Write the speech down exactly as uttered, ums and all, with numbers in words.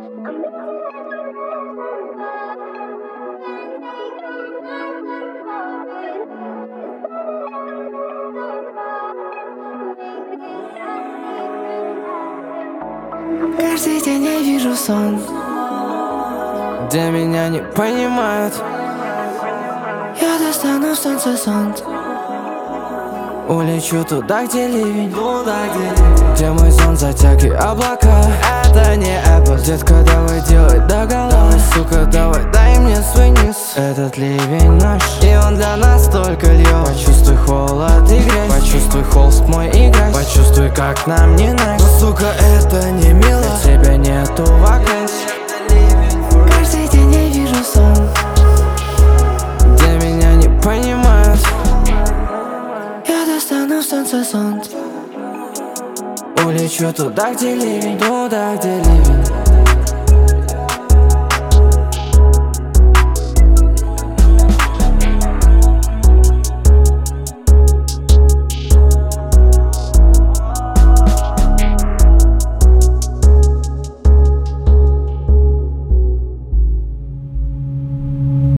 Каждый день я вижу сон, где меня не понимают. Я достану в солнце зонт, улечу туда, где ливень, туда, где ливень, где мой сон затяг и облака. Это не Apple. Детка, давай делай догола. Давай, сука, давай, дай мне свой низ. Этот ливень наш, и он для нас только льет. Почувствуй холод и грязь, почувствуй холст мой и грязь. Почувствуй, как нам не найти. Но, сука, это не мило, для тебя нету вакансий. Каждый день я вижу сон, где меня не понимают. Я достану в солнце зонт, улечу туда, где ливень, туда, где ливень,